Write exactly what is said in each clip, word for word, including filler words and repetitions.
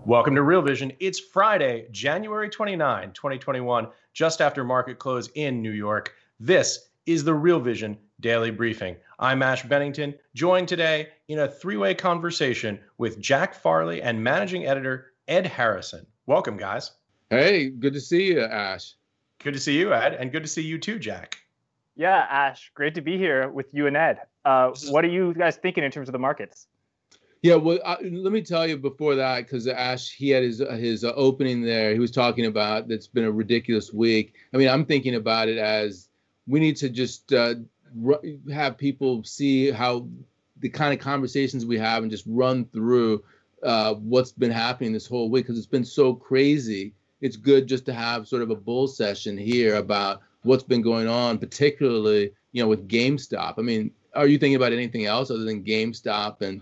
Welcome to Real Vision. It's Friday, January twenty-ninth, twenty twenty-one, just after market close in New York. This is the Real Vision Daily Briefing. I'm Ash Bennington, joined today in a three-way conversation with Jack Farley and managing editor Ed Harrison. Welcome, guys. Hey, good to see you, Ash. Good to see you, Ed, and good to see you too, Jack. Yeah, Ash, great to be here with you and Ed. Uh, what are you guys thinking in terms of the markets? Yeah, well, uh, let me tell you before that, because Ash, he had his uh, his uh, opening there. He was talking about that's been a ridiculous week. I mean, I'm thinking about it as we need to just uh, r- have people see how the kind of conversations we have and just run through uh, what's been happening this whole week, because it's been so crazy. It's good just to have sort of a bull session here about what's been going on, particularly, you know, with GameStop. I mean, are you thinking about anything else other than GameStop and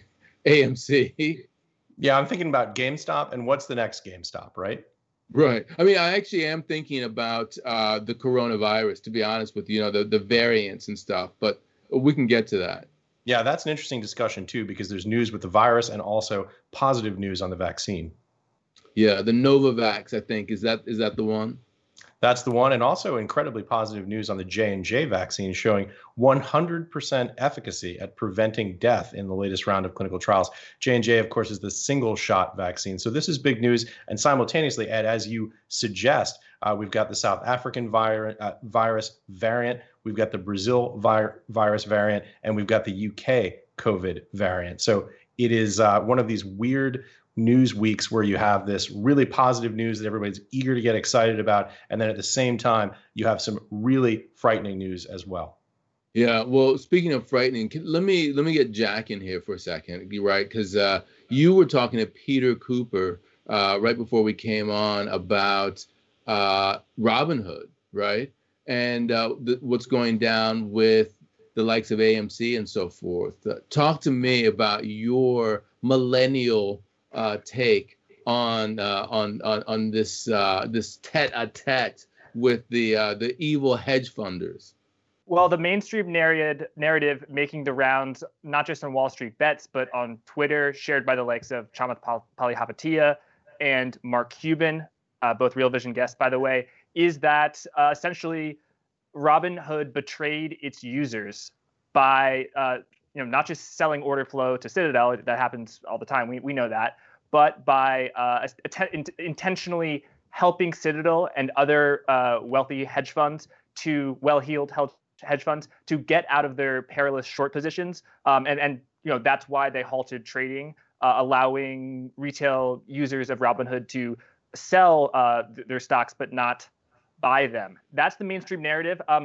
A M C? Yeah, I'm thinking about GameStop and what's the next GameStop, right? Right. I mean, I actually am thinking about uh, the coronavirus, to be honest with you, you know, the, the variants and stuff, but we can get to that. Yeah, that's an interesting discussion, too, because there's news with the virus and also positive news on the vaccine. Yeah, the Novavax, I think, is that is that the one? That's the one, and also incredibly positive news on the J and J vaccine showing one hundred percent efficacy at preventing death in the latest round of clinical trials. J and J, of course, is the single-shot vaccine. So this is big news, and simultaneously, Ed, as you suggest, uh, we've got the South African vir- uh, virus variant, we've got the Brazil vir- virus variant, and we've got the U K COVID variant. So it is uh, one of these weird news weeks where you have this really positive news that everybody's eager to get excited about, and then at the same time you have some really frightening news as well. Yeah, well, speaking of frightening, can, let me let me get Jack in here for a second, right? Because uh, you were talking to Peter Cooper uh, right before we came on about uh, Robinhood, right? And uh, the, what's going down with the likes of A M C and so forth. Uh, talk to me about your millennial Uh, take on uh, on on on this uh, this tete-a-tete with the uh, the evil hedge funders. Well, the mainstream narrative narrative making the rounds, not just on Wall Street Bets, but on Twitter, shared by the likes of Chamath Palihapitiya and Mark Cuban, uh, both Real Vision guests, by the way, is that uh, essentially Robinhood betrayed its users by uh, you know, not just selling order flow to Citadel, that happens all the time, we we know that, but by uh, att- intentionally helping Citadel and other uh, wealthy hedge funds to well-heeled hedge funds to get out of their perilous short positions, um, and and you know that's why they halted trading, uh, allowing retail users of Robinhood to sell uh, th- their stocks but not buy them. That's the mainstream narrative. Um,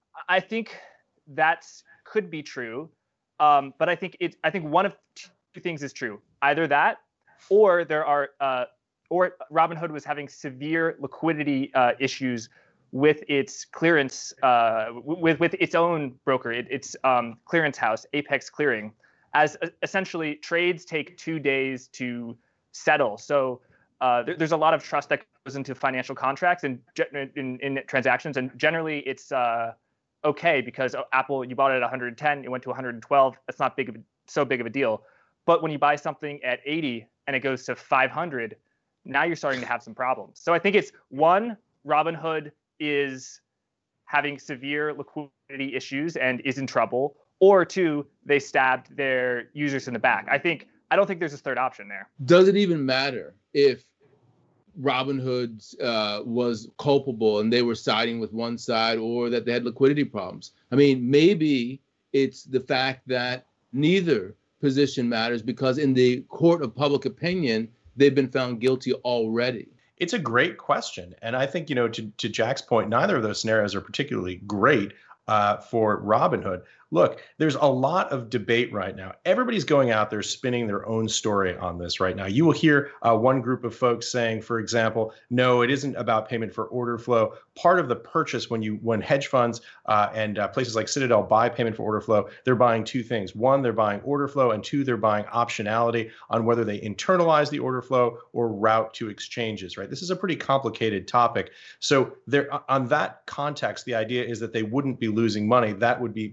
I think that could be true. Um, but I think it. I think one of two things is true: either that, or there are, uh, or Robinhood was having severe liquidity uh, issues with its clearance, uh, with with its own broker, it, its um, clearance house, Apex Clearing, as uh, essentially trades take two days to settle. So uh, there, there's a lot of trust that goes into financial contracts and in, in transactions, and generally it's. Uh, okay, because Apple, you bought it at one hundred ten, it went to one hundred twelve. That's not big of a, so big of a deal. But when you buy something at eighty and it goes to five hundred, now you're starting to have some problems. So I think it's one, Robinhood is having severe liquidity issues and is in trouble, or two, they stabbed their users in the back. I think I don't think there's a third option there. Does it even matter if Robinhood uh, was culpable and they were siding with one side, or that they had liquidity problems? I mean, maybe it's the fact that neither position matters, because in the court of public opinion, they've been found guilty already. It's a great question. And I think, you know, to, to Jack's point, neither of those scenarios are particularly great uh, for Robinhood. Look, there's a lot of debate right now. Everybody's going out there spinning their own story on this right now. You will hear uh, one group of folks saying, for example, no, it isn't about payment for order flow. Part of the purchase when you when hedge funds uh, and uh, places like Citadel buy payment for order flow, they're buying two things. One, they're buying order flow, and two, they're buying optionality on whether they internalize the order flow or route to exchanges, right? This is a pretty complicated topic. So there, on that context, the idea is that they wouldn't be losing money. That would be more suggestive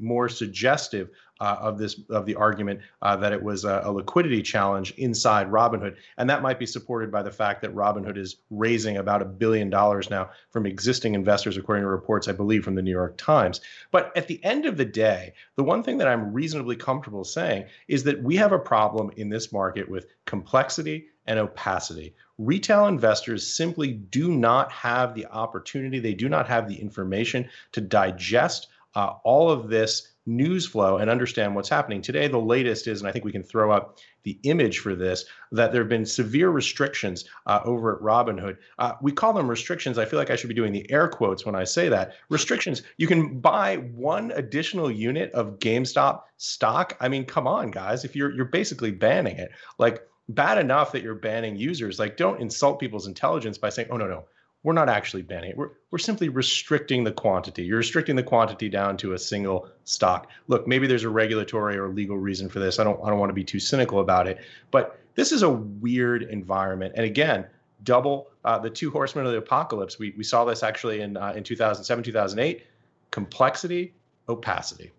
suggestive uh, of this of the argument uh, that it was a, a liquidity challenge inside Robinhood, and that might be supported by the fact that Robinhood is raising about a billion dollars now from existing investors, according to reports, I believe, from the New York Times. But at the end of the day, the one thing that I'm reasonably comfortable saying is that we have a problem in this market with complexity and opacity. Retail investors simply do not have the opportunity, they do not have the information to digest uh, all of this news flow and understand what's happening. Today, the latest is, and I think we can throw up the image for this, that there have been severe restrictions uh, over at Robinhood. Uh, we call them restrictions. I feel like I should be doing the air quotes when I say that. Restrictions. You can buy one additional unit of GameStop stock. I mean, come on, guys. If you're you're basically banning it, like, bad enough that you're banning users. Like, don't insult people's intelligence by saying, oh, no, no, we're not actually banning it. We're, we're simply restricting the quantity. You're restricting the quantity down to a single stock. Look, maybe there's a regulatory or legal reason for this. I don't, I don't want to be too cynical about it, but this is a weird environment. And again, double uh, the two horsemen of the apocalypse. We, we saw this actually in, uh, in two thousand seven, two thousand eight, complexity, opacity.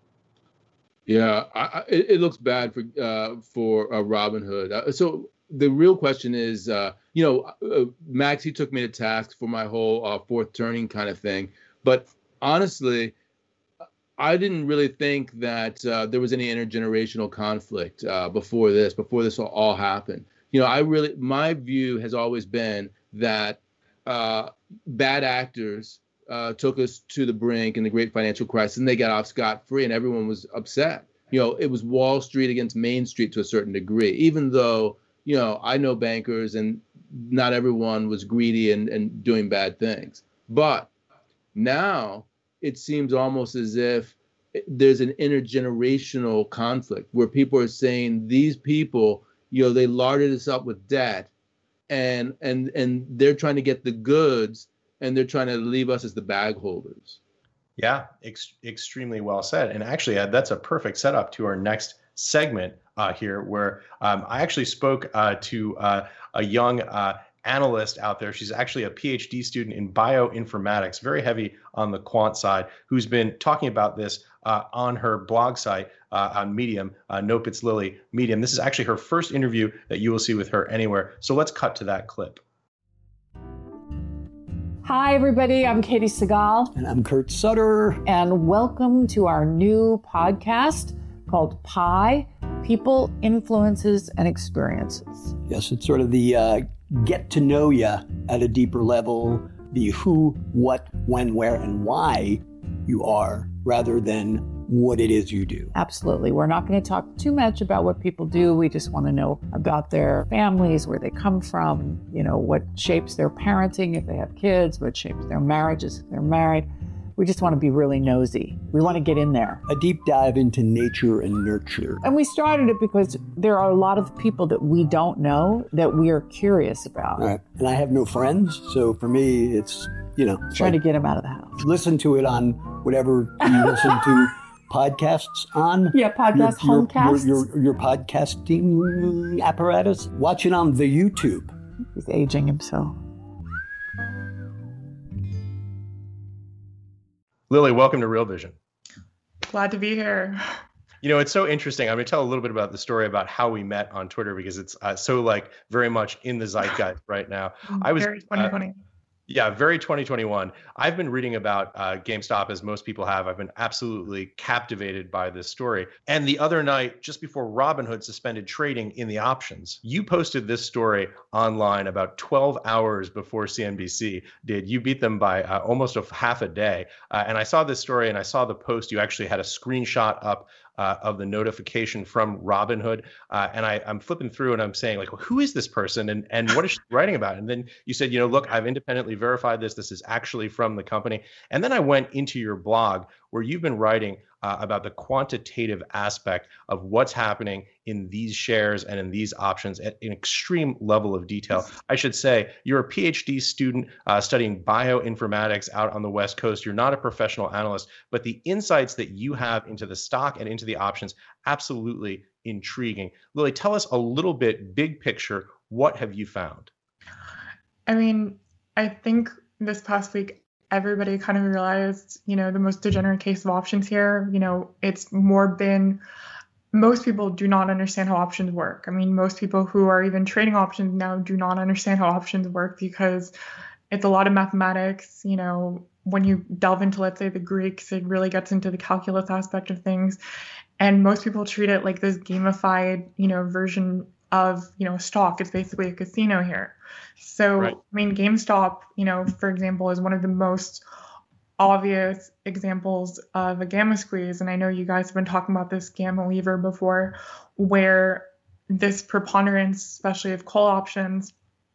Yeah, I, I, it looks bad for uh, for uh, Robinhood. Uh, so the real question is, uh, you know, uh, Max, he took me to task for my whole uh, fourth turning kind of thing. But honestly, I didn't really think that uh, there was any intergenerational conflict uh, before this, before this all happened. You know, I really, my view has always been that uh, bad actors Uh, took us to the brink in the great financial crisis, and they got off scot-free, and everyone was upset. You know, it was Wall Street against Main Street to a certain degree, even though, you know, I know bankers and not everyone was greedy and, and doing bad things. But now it seems almost as if there's an intergenerational conflict where people are saying these people, you know, they larded us up with debt, and and and they're trying to get the goods, and they're trying to leave us as the bag holders. Yeah, ex- extremely well said. And actually, uh, that's a perfect setup to our next segment uh, here, where um, I actually spoke uh, to uh, a young uh, analyst out there. She's actually a PhD student in bioinformatics, very heavy on the quant side, who's been talking about this uh, on her blog site uh, on Medium, uh, Nope, It's Lily Medium. This is actually her first interview that you will see with her anywhere. So let's cut to that clip. Hi, everybody. I'm Katie Segal. And I'm Kurt Sutter. And welcome to our new podcast called Pi, People, Influences, and Experiences. Yes, it's sort of the uh, get to know you at a deeper level, the who, what, when, where, and why you are, rather than what it is you do. Absolutely. We're not going to talk too much about what people do. We just want to know about their families, where they come from, you know, what shapes their parenting if they have kids, what shapes their marriages if they're married. We just want to be really nosy. We want to get in there. A deep dive into nature and nurture. And we started it because there are a lot of people that we don't know that we are curious about. All right. And I have no friends, so for me, it's, you know. Trying like, to get them out of the house. Listen to it on whatever you listen to. Podcasts on yeah podcast your, homecasts your, your, your podcasting apparatus. Watch it on the YouTube. He's aging himself. Lily, welcome to Real Vision. Glad to be here. You know, it's so interesting. I'm going to tell a little bit about the story about how we met on Twitter, because it's uh, so like very much in the zeitgeist right now. I was very twenty twenty. Uh, Yeah, very twenty twenty-one. I've been reading about uh, GameStop, as most people have. I've been absolutely captivated by this story. And the other night, just before Robinhood suspended trading in the options, you posted this story online about twelve hours before C N B C did. You beat them by uh, almost a half a day. Uh, and I saw this story and I saw the post. You actually had a screenshot up Uh, of the notification from Robinhood. Uh, and I, I'm flipping through and I'm saying, like, well, who is this person? And, and what is she writing about? And then you said, you know, look, I've independently verified this. This is actually from the company. And then I went into your blog where you've been writing uh, about the quantitative aspect of what's happening in these shares and in these options at an extreme level of detail. I should say you're a PhD student uh, studying bioinformatics out on the West Coast. You're not a professional analyst, but the insights that you have into the stock and into the options, absolutely intriguing. Lily, tell us a little bit, big picture, what have you found? I mean, I think this past week, everybody kind of realized, you know, the most degenerate case of options here, you know, it's more been, most people do not understand how options work. I mean, most people who are even trading options now do not understand how options work because it's a lot of mathematics. You know, when you delve into, let's say, the Greeks, it really gets into the calculus aspect of things. And most people treat it like this gamified, you know, version of, you know, a stock. It's basically a casino here. So, right. I mean, GameStop, you know, for example, is one of the most obvious examples of a gamma squeeze. And I know you guys have been talking about this gamma lever before, where this preponderance, especially of call options,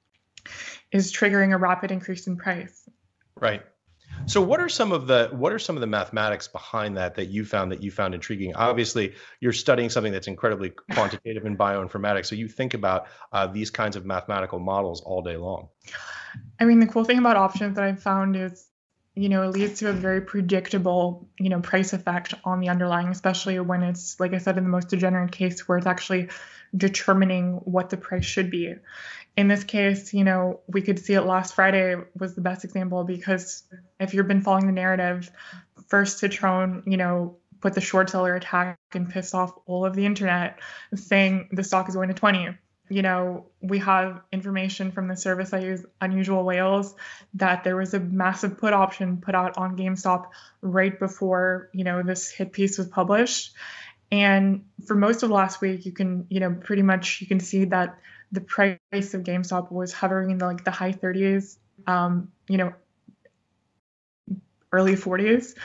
is triggering a rapid increase in price. Right. So what are some of the what are some of the mathematics behind that that you found that you found intriguing? Obviously, you're studying something that's incredibly quantitative in bioinformatics, so you think about uh, these kinds of mathematical models all day long. I mean, the cool thing about options that I've found is, you know, it leads to a very predictable, you know, price effect on the underlying, especially when it's, like I said, in the most degenerate case where it's actually determining what the price should be. In this case, you know, we could see it last Friday was the best example, because if you've been following the narrative, first Citron, you know, put the short seller attack and pissed off all of the internet saying the stock is going to twenty. You know, we have information from the service I use, Unusual Whales, that there was a massive put option put out on GameStop right before, you know, this hit piece was published. And for most of last week, you can, you know, pretty much you can see that the price of GameStop was hovering in the, like the high thirties, um, you know, early forties.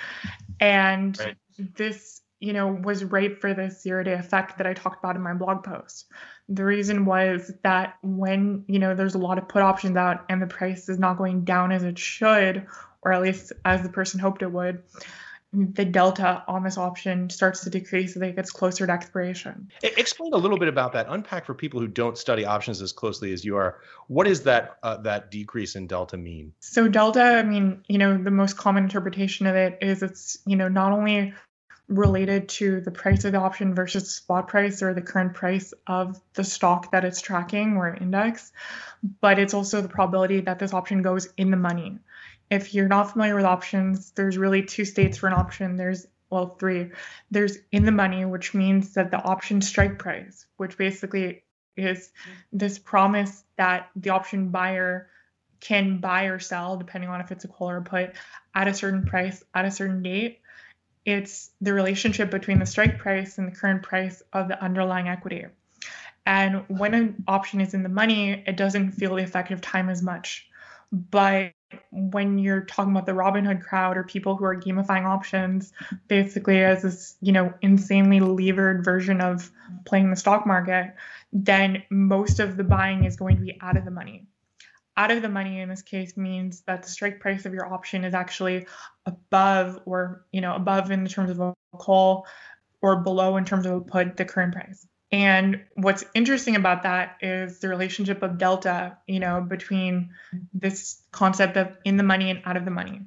And right. this, you know, was right for this zero day effect that I talked about in my blog post. The reason was that when, you know, there's a lot of put options out and the price is not going down as it should, or at least as the person hoped it would, the delta on this option starts to decrease as it gets closer to expiration. Explain a little bit about that. Unpack for people who don't study options as closely as you are. What does that uh, that decrease in delta mean? So delta, I mean, you know, the most common interpretation of it is it's, you know, not only related to the price of the option versus the spot price or the current price of the stock that it's tracking or index, but it's also the probability that this option goes in the money. If you're not familiar with options, there's really two states for an option. There's, well, three. There's in the money, which means that the option strike price, which basically is this promise that the option buyer can buy or sell, depending on if it's a call or a put, at a certain price at a certain date. It's the relationship between the strike price and the current price of the underlying equity. And when an option is in the money, it doesn't feel the effective time as much. But when you're talking about the Robinhood crowd or people who are gamifying options, basically as this, you know, insanely levered version of playing the stock market, then most of the buying is going to be out of the money. Out of the money in this case means that the strike price of your option is actually above or, you know, above in terms of a call or below in terms of a put the current price. And what's interesting about that is the relationship of delta, you know, between this concept of in the money and out of the money.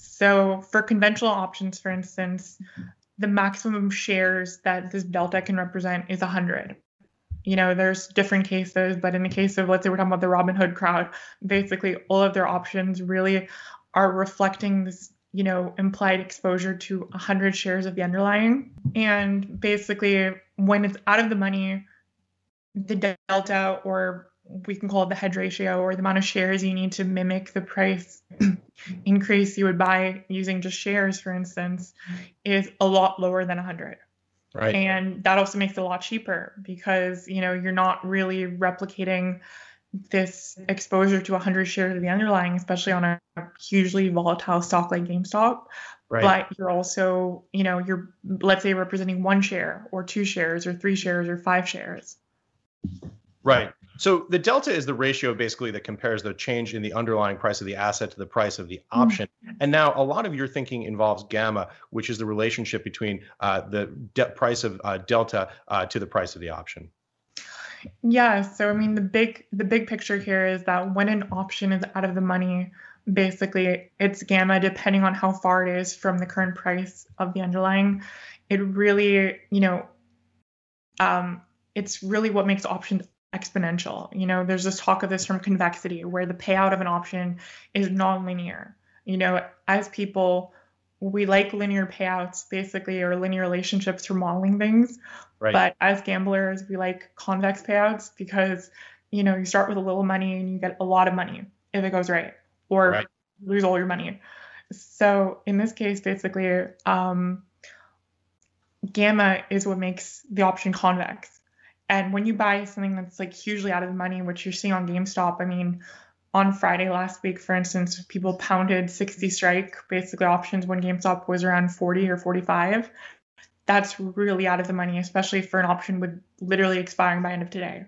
So for conventional options, for instance, the maximum shares that this delta can represent is one hundred. You know, there's different cases, but in the case of, let's say we're talking about the Robinhood crowd, basically all of their options really are reflecting this, you know, implied exposure to one hundred shares of the underlying. And basically, when it's out of the money, the delta, or we can call it the hedge ratio, or the amount of shares you need to mimic the price increase you would buy using just shares, for instance, is a lot lower than one hundred. Right. And that also makes it a lot cheaper because, you know, you're not really replicating this exposure to one hundred shares of the underlying, especially on a hugely volatile stock like GameStop. Right. But you're also, you know, you're, let's say, representing one share or two shares or three shares or five shares. Right. So the delta is the ratio basically that compares the change in the underlying price of the asset to the price of the option. Mm-hmm. And now a lot of your thinking involves gamma, which is the relationship between uh, the de- price of uh, delta uh, to the price of the option. Yeah. So, I mean, the big the big picture here is that when an option is out of the money, basically it's gamma depending on how far it is from the current price of the underlying. It really, you know, um, it's really what makes options exponential. You know, there's this talk of this from convexity where the payout of an option is nonlinear. You know, as people, we like linear payouts, basically, or linear relationships for modeling things. Right. But as gamblers, we like convex payouts because, you know, you start with a little money and you get a lot of money if it goes right, or Right. lose all your money. So in this case, basically, um, gamma is what makes the option convex. And when you buy something that's like hugely out of the money, which you're seeing on GameStop, I mean, on Friday last week, for instance, people pounded sixty strike, basically options, when GameStop was around forty or forty-five. That's really out of the money, especially for an option with literally expiring by end of today.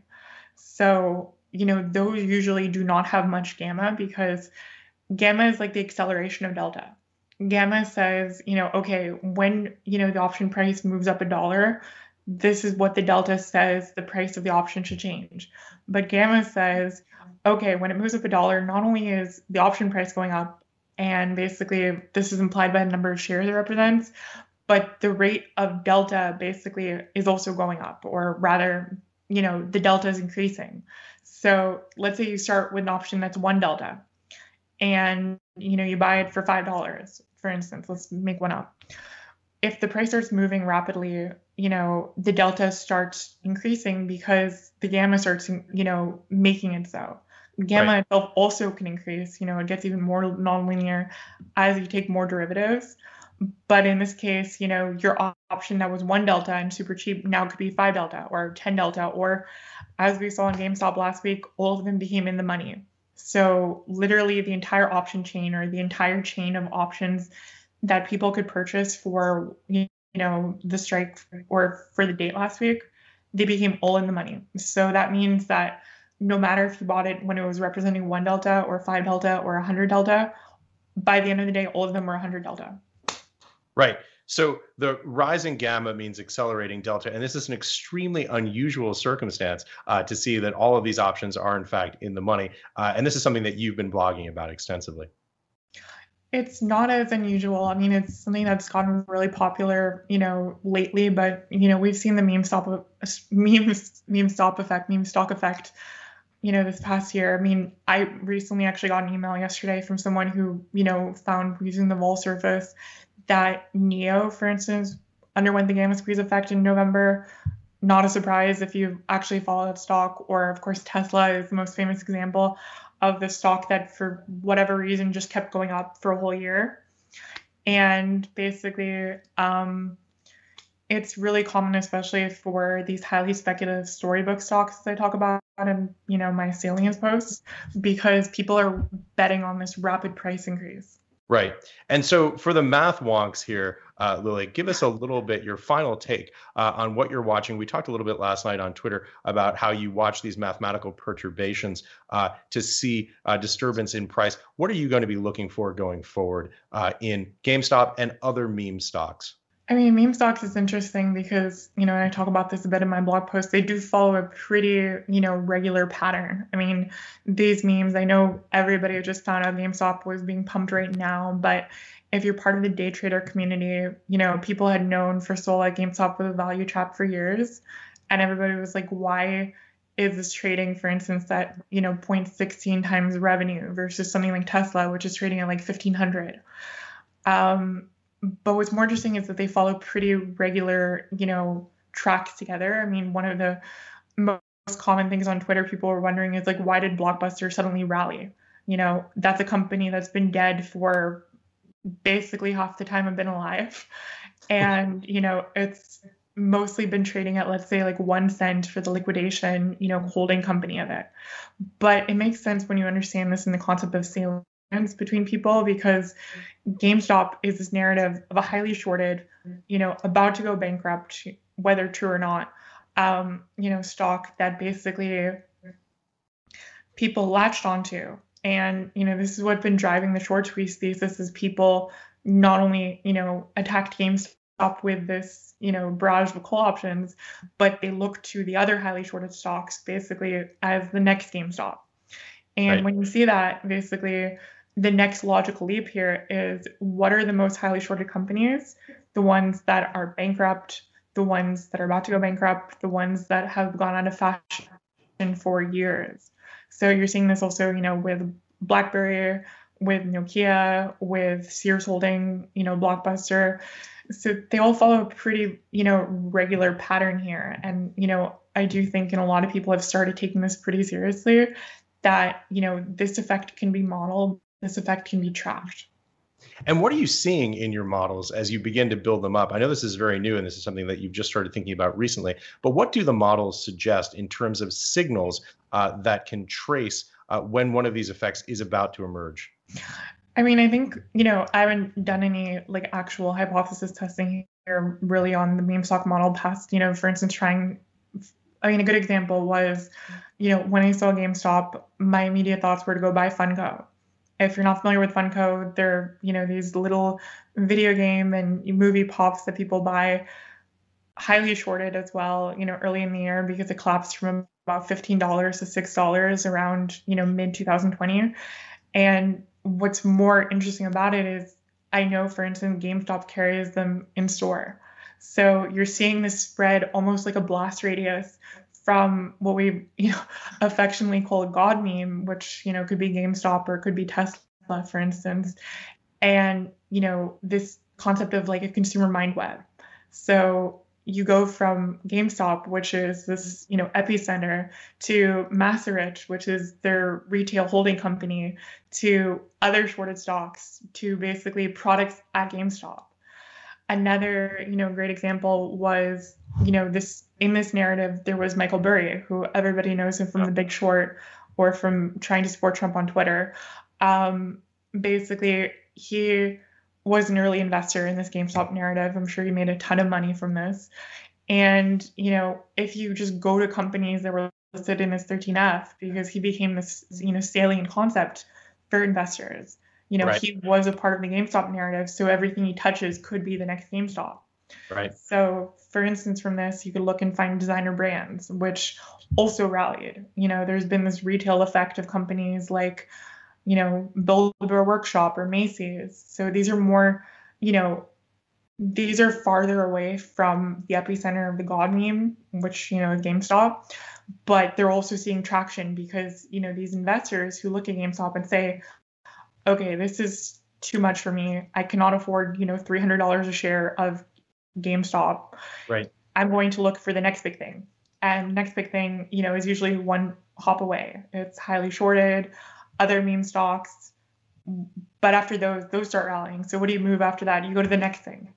So, you know, those usually do not have much gamma because gamma is like the acceleration of delta. Gamma says, you know, okay, when, you know, the option price moves up a dollar, this is what the delta says the price of the option should change. But gamma says, okay, when it moves up a dollar, not only is the option price going up, and basically this is implied by the number of shares it represents, but the rate of delta basically is also going up, or rather, you know, the delta is increasing. So let's say you start with an option that's one delta, and, you know, you buy it for five dollars, for instance. Let's make one up. If the price starts moving rapidly, you know, the delta starts increasing because the gamma starts, you know, making it so. Gamma right. itself also can increase, you know, it gets even more nonlinear as you take more derivatives. But in this case, you know, your option that was one delta and super cheap now could be five delta or ten delta, or as we saw in GameStop last week, all of them became in the money. So literally the entire option chain, or the entire chain of options that people could purchase for, you know, the strike or for the date last week, they became all in the money. So that means that no matter if you bought it when it was representing one delta or five delta or one hundred delta, by the end of the day, all of them were one hundred delta. Right. So the rising gamma means accelerating delta, and this is an extremely unusual circumstance uh, to see that all of these options are in fact in the money. Uh, and this is something that you've been blogging about extensively. It's not as unusual. I mean, it's something that's gotten really popular, you know, lately. But you know, we've seen the meme stop, meme, meme stop effect, meme stock effect, you know, this past year. I mean, I recently actually got an email yesterday from someone who, you know, found using the vol surface that Neo, for instance, underwent the gamma squeeze effect in November. Not a surprise if you actually follow that stock, or of course Tesla is the most famous example of the stock that for whatever reason just kept going up for a whole year. And basically, um, it's really common, especially for these highly speculative storybook stocks that I talk about in, you know, my salience posts, because people are betting on this rapid price increase. Right. And so for the math wonks here, uh, Lily, give us a little bit your final take uh, on what you're watching. We talked a little bit last night on Twitter about how you watch these mathematical perturbations uh, to see uh, disturbance in price. What are you going to be looking for going forward uh, in GameStop and other meme stocks? I mean, meme stocks is interesting because, you know, and I talk about this a bit in my blog post, they do follow a pretty, you know, regular pattern. I mean, these memes, I know everybody just found out GameStop was being pumped right now, but if you're part of the day trader community, you know, people had known for so long GameStop was a value trap for years, and everybody was like, why is this trading, for instance, at, you know, zero point one six times revenue versus something like Tesla, which is trading at like fifteen hundred. Um, But what's more interesting is that they follow pretty regular, you know, tracks together. I mean, one of the most common things on Twitter people were wondering is like, why did Blockbuster suddenly rally? You know, that's a company that's been dead for basically half the time I've been alive. And, you know, it's mostly been trading at, let's say, like one cent for the liquidation, you know, holding company of it. But it makes sense when you understand this in the concept of salience between people, because GameStop is this narrative of a highly shorted, you know, about to go bankrupt, whether true or not, um, you know, stock that basically people latched onto. And, you know, this is what's been driving the short squeeze thesis, is people not only, you know, attacked GameStop with this, you know, barrage of call options, but they look to the other highly shorted stocks basically as the next GameStop. And right. when you see that, basically, the next logical leap here is, what are the most highly shorted companies? The ones that are bankrupt, the ones that are about to go bankrupt, the ones that have gone out of fashion for years. So you're seeing this also, you know, with BlackBerry, with Nokia, with Sears Holding, you know, Blockbuster. So they all follow a pretty, you know, regular pattern here. And, you know, I do think, and a lot of people have started taking this pretty seriously, that, you know, this effect can be modeled, this effect can be tracked. And what are you seeing in your models as you begin to build them up? I know this is very new and this is something that you've just started thinking about recently, but what do the models suggest in terms of signals uh, that can trace uh, when one of these effects is about to emerge? I mean, I think, you know, I haven't done any like actual hypothesis testing here really on the meme stock model past, you know, for instance, trying, I mean, a good example was, you know, when I saw GameStop, my immediate thoughts were to go buy Funko. If you're not familiar with Funko, they're, you know, these little video game and movie pops that people buy, highly shorted as well, you know, early in the year because it collapsed from about fifteen dollars to six dollars around, you know, mid twenty twenty. And what's more interesting about it is I know, for instance, GameStop carries them in store. So you're seeing this spread almost like a blast radius from what we, you know, affectionately call a God meme, which, you know, could be GameStop or could be Tesla, for instance. And, you know, this concept of like a consumer mind web. So you go from GameStop, which is this, you know, epicenter, to Macerich, which is their retail holding company, to other shorted stocks, to basically products at GameStop. Another, you know, great example was, you know, this in this narrative, there was Michael Burry, who everybody knows him from The Big Short or from trying to support Trump on Twitter. Um, basically, he was an early investor in this GameStop narrative. I'm sure he made a ton of money from this. And, you know, if you just go to companies that were listed in this thirteen F, because he became this, you know, salient concept for investors. You know, right. He was a part of the GameStop narrative, so everything he touches could be the next GameStop. Right. So, for instance, from this, you could look and find designer brands, which also rallied. You know, there's been this retail effect of companies like, you know, Build-A-Bear Workshop or Macy's. So these are more, you know, these are farther away from the epicenter of the God meme, which, you know, is GameStop. But they're also seeing traction because, you know, these investors who look at GameStop and say, okay, this is too much for me. I cannot afford, you know, three hundred dollars a share of GameStop. Right. I'm going to look for the next big thing. And next big thing, you know, is usually one hop away. It's highly shorted, other meme stocks. But after those, those start rallying. So what do you move after that? You go to the next thing.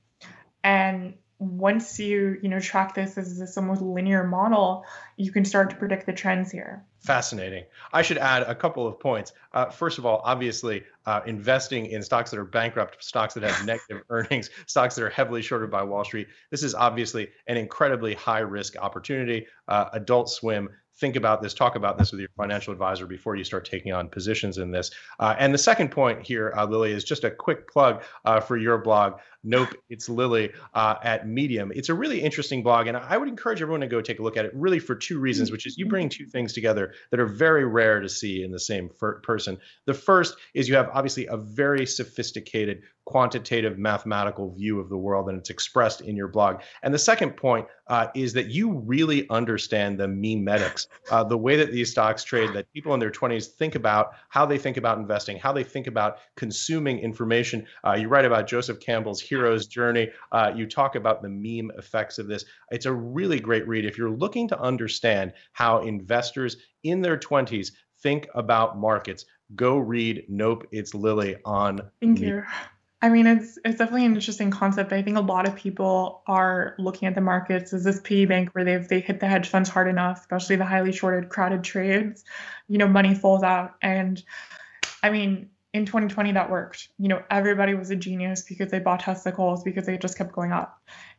And once you, you know, track this as this almost linear model, you can start to predict the trends here. Fascinating. I should add a couple of points. Uh, first of all, obviously, uh, investing in stocks that are bankrupt, stocks that have negative earnings, stocks that are heavily shorted by Wall Street, this is obviously an incredibly high risk opportunity. Uh, Adult Swim, think about this, talk about this with your financial advisor before you start taking on positions in this. Uh, and the second point here, uh, Lily, is just a quick plug uh, for your blog, Nope, It's Lily, uh, at Medium. It's a really interesting blog, and I would encourage everyone to go take a look at it really for two reasons, which is you bring two things together that are very rare to see in the same person. The first is you have obviously a very sophisticated quantitative mathematical view of the world, and it's expressed in your blog. And the second point uh, is that you really understand the memetics, uh, the way that these stocks trade, that people in their twenties think about, how they think about investing, how they think about consuming information. Uh, you write about Joseph Campbell's hero's journey. Uh, you talk about the meme effects of this. It's a really great read. If you're looking to understand how investors in their twenties think about markets, go read Nope, It's Lily on Thank Medium. you. I mean, it's it's definitely an interesting concept. I think a lot of people are looking at the markets as this piggy bank where they've they hit the hedge funds hard enough, especially the highly shorted, crowded trades. You know, money falls out. And I mean, in twenty twenty, that worked. You know, everybody was a genius because they bought Tesla calls because they just kept going up.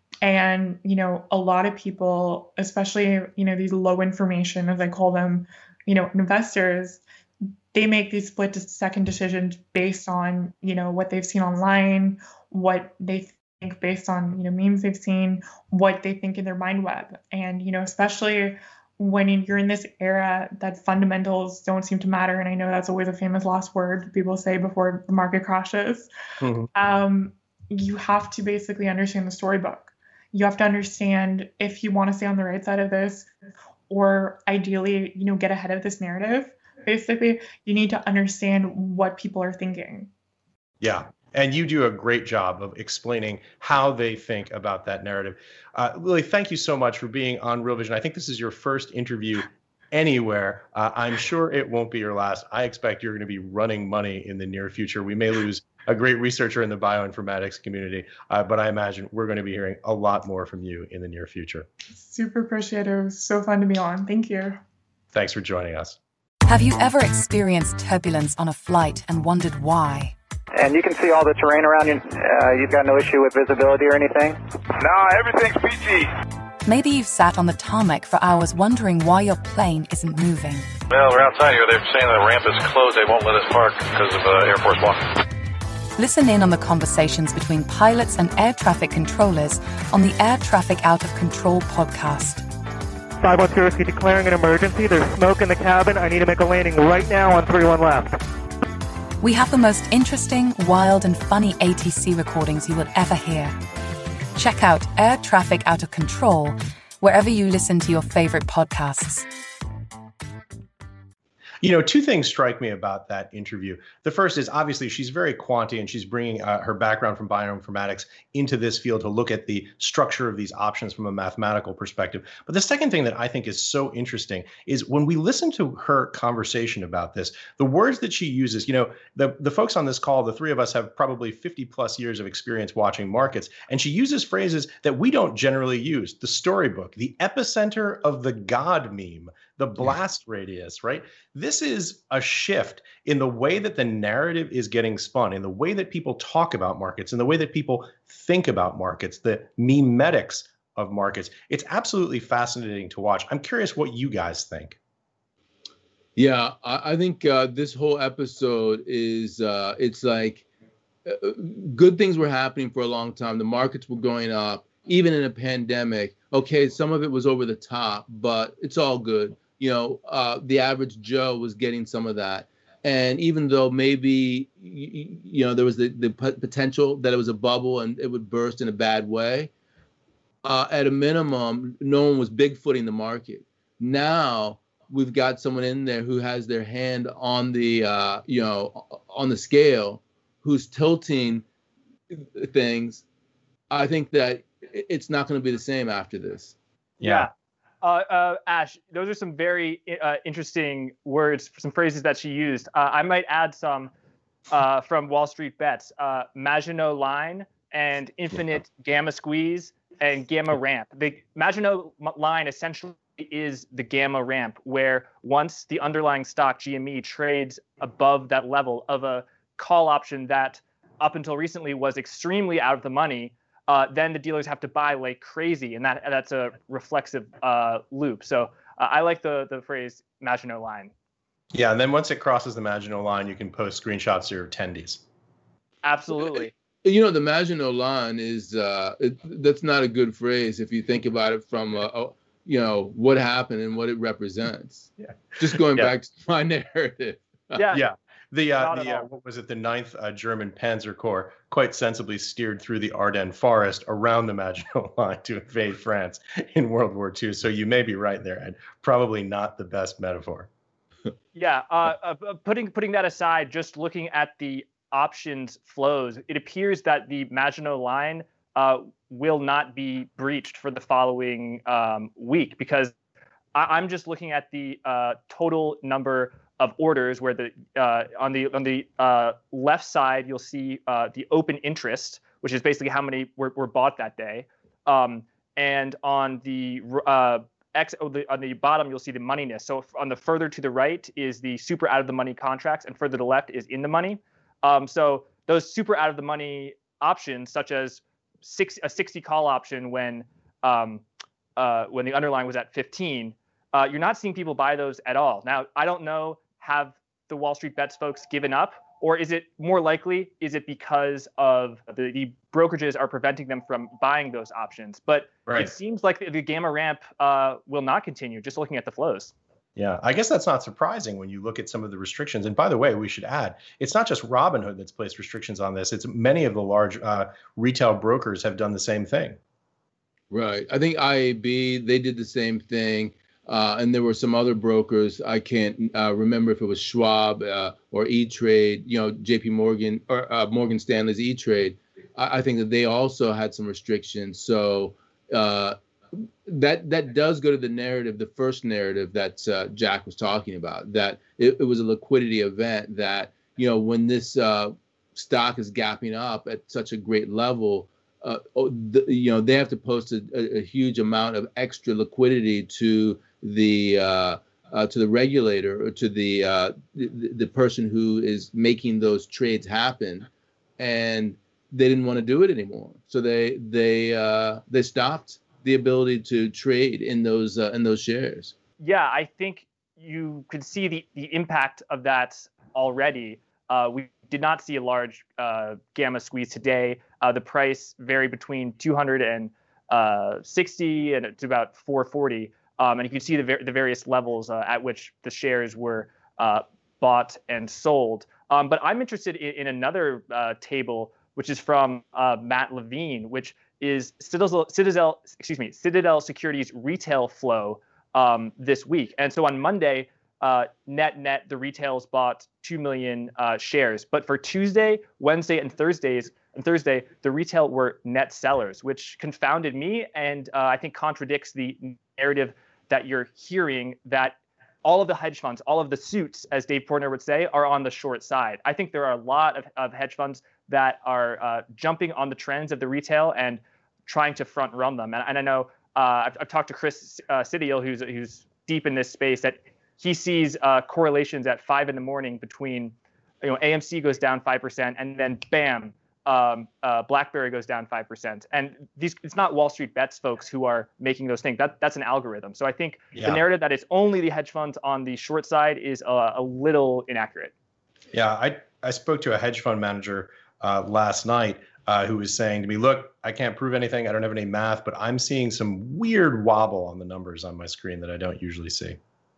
And, you know, a lot of people, especially, you know, these low information, as I call them, you know, investors, they make these split second decisions based on, you know, what they've seen online, what they think based on, you know, memes they've seen, what they think in their mind web. And, you know, especially when you're in this era that fundamentals don't seem to matter. And I know that's always a famous last word people say before the market crashes. Mm-hmm. Um, you have to basically understand the storybook. You have to understand if you want to stay on the right side of this, or ideally, you know, get ahead of this narrative, Basically, you need to understand what people are thinking. Yeah. And you do a great job of explaining how they think about that narrative. Uh, Lily, thank you so much for being on Real Vision. I think this is your first interview anywhere. Uh, I'm sure it won't be your last. I expect you're going to be running money in the near future. We may lose a great researcher in the bioinformatics community, uh, but I imagine we're going to be hearing a lot more from you in the near future. Super appreciative. It was so fun to be on. Thank you. Thanks for joining us. Have you ever experienced turbulence on a flight and wondered why? And you can see all the terrain around you. Uh, you've got no issue with visibility or anything? No, everything's peachy. Maybe you've sat on the tarmac for hours wondering why your plane isn't moving. Well, we're outside here. They're saying the ramp is closed. They won't let us park because of uh, Air Force One. Listen in on the conversations between pilots and air traffic controllers on the Air Traffic Out of Control podcast. five one zero, declaring an emergency. There's smoke in the cabin. I need to make a landing right now on three one left. We have the most interesting, wild, and funny A T C recordings you will ever hear. Check out Air Traffic Out of Control wherever you listen to your favorite podcasts. You know, two things strike me about that interview. The first is obviously she's very quanty and she's bringing uh, her background from bioinformatics into this field to look at the structure of these options from a mathematical perspective. But the second thing that I think is so interesting is when we listen to her conversation about this, the words that she uses, you know, the, the folks on this call, the three of us have probably fifty plus years of experience watching markets, and she uses phrases that we don't generally use. The storybook, the epicenter of the God meme, the blast radius, right? This is a shift in the way that the narrative is getting spun, in the way that people talk about markets, in the way that people think about markets, the memetics of markets. It's absolutely fascinating to watch. I'm curious what you guys think. Yeah, I, I think uh, this whole episode is, uh, it's like uh, good things were happening for a long time. The markets were going up, even in a pandemic. Okay, some of it was over the top, but it's all good. You know, uh, the average Joe was getting some of that. And even though maybe, you, you know, there was the, the potential that it was a bubble and it would burst in a bad way, uh, at a minimum, no one was Bigfooting the market. Now we've got someone in there who has their hand on the, uh, you know, on the scale, who's tilting things. I think that it's not going to be the same after this. Yeah. Uh, uh, Ash, those are some very uh, interesting words, some phrases that she used. Uh, I might add some uh, from Wall Street Bets. Uh, Maginot Line and Infinite Gamma Squeeze and Gamma Ramp. The Maginot Line essentially is the Gamma Ramp, where once the underlying stock G M E trades above that level of a call option that up until recently was extremely out of the money, Uh, then the dealers have to buy like crazy, and that that's a reflexive uh, loop. So uh, I like the the phrase Maginot Line. Yeah, and then once it crosses the Maginot Line, you can post screenshots of your attendees. Absolutely. You know, the Maginot Line is uh, it, that's not a good phrase if you think about it from a, a, you know, what happened and what it represents. Yeah. Just going yeah. back to my narrative. Yeah. Yeah. The, uh, Not the at uh, all. what was it, the ninth uh, German Panzer Corps quite sensibly steered through the Ardennes forest around the Maginot Line to invade France in World War Two. So you may be right there, Ed. Probably not the best metaphor. Yeah. Uh, uh, putting putting that aside, just looking at the options flows, it appears that the Maginot Line uh, will not be breached for the following um, week, because I- I'm just looking at the uh, total number of orders, where the uh, on the on the uh, left side you'll see uh, the open interest, which is basically how many were, were bought that day, um, and on the uh, X oh, the, on the bottom you'll see the moneyness. So on the further to the right is the super out of the money contracts, and further to the left is in the money. Um, so those super out of the money options, such as six, a sixty call option when um, uh, when the underlying was at fifteen, uh, you're not seeing people buy those at all. Now I don't know. Have the Wall Street Bets folks given up, or is it more likely, is it because of the, the brokerages are preventing them from buying those options? But right. It seems like the, the Gamma Ramp uh, will not continue, just looking at the flows. Yeah, I guess that's not surprising when you look at some of the restrictions. And by the way, we should add, it's not just Robinhood that's placed restrictions on this. It's many of the large uh, retail brokers have done the same thing. Right. I think I A B, they did the same thing. Uh, and there were some other brokers. I can't uh, remember if it was Schwab uh, or E-Trade, you know, J P Morgan or uh, Morgan Stanley's E-Trade. I, I think that they also had some restrictions. So uh, that that does go to the narrative, the first narrative that uh, Jack was talking about, that it, it was a liquidity event that, you know, when this uh, stock is gapping up at such a great level, uh, the, you know, they have to post a, a, a huge amount of extra liquidity to the uh, uh, to the regulator or to the, uh, the the person who is making those trades happen, and they didn't want to do it anymore. So they they uh, they stopped the ability to trade in those uh, in those shares. Yeah, I think you could see the the impact of that already. Uh, we did not see a large uh, gamma squeeze today. Uh, the price varied between two hundred sixty and to about four forty. Um, and you can see the, ver- the various levels uh, at which the shares were uh, bought and sold. Um, but I'm interested in, in another uh, table, which is from uh, Matt Levine, which is Citadel, Citadel, excuse me, Citadel Securities retail flow um, this week. And so on Monday, uh, net net, the retails bought two million uh, shares. But for Tuesday, Wednesday, and Thursdays, and Thursday, the retail were net sellers, which confounded me and uh, I think contradicts the narrative that you're hearing that all of the hedge funds, all of the suits, as Dave Portner would say, are on the short side. I think there are a lot of, of hedge funds that are uh, jumping on the trends of the retail and trying to front run them. And, and I know uh, I've, I've talked to Chris uh, Sidiel, who's who's deep in this space, that he sees uh, correlations at five in the morning between, you know, A M C goes down five percent and then bam, um, uh, BlackBerry goes down five percent. And these, it's not Wall Street Bets folks who are making those things. That, that's an algorithm. So I think yeah. the narrative that it's only the hedge funds on the short side is a, a little inaccurate. Yeah, I, I spoke to a hedge fund manager uh, last night uh, who was saying to me, look, I can't prove anything. I don't have any math, but I'm seeing some weird wobble on the numbers on my screen that I don't usually see.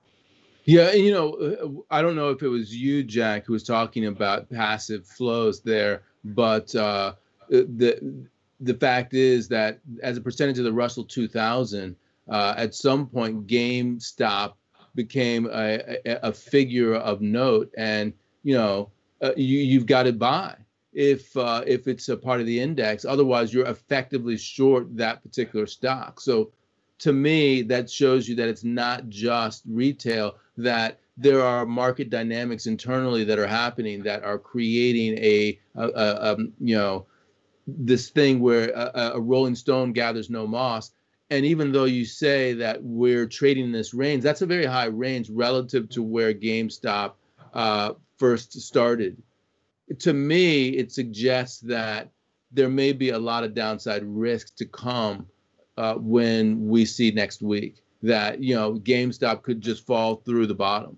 Yeah, and you know, I don't know if it was you, Jack, who was talking about passive flows there, but uh, the the fact is that as a percentage of the Russell two thousand, uh, at some point, GameStop became a, a, a figure of note, and you know, uh, you you've got to buy if uh, if it's a part of the index. Otherwise, you're effectively short that particular stock. So, to me, that shows you that it's not just retail, that there are market dynamics internally that are happening that are creating a, a, a um, you know, this thing where a, a rolling stone gathers no moss. And even though you say that we're trading in this range, that's a very high range relative to where GameStop uh, first started. To me, it suggests that there may be a lot of downside risk to come uh, when we see next week that, you know, GameStop could just fall through the bottom.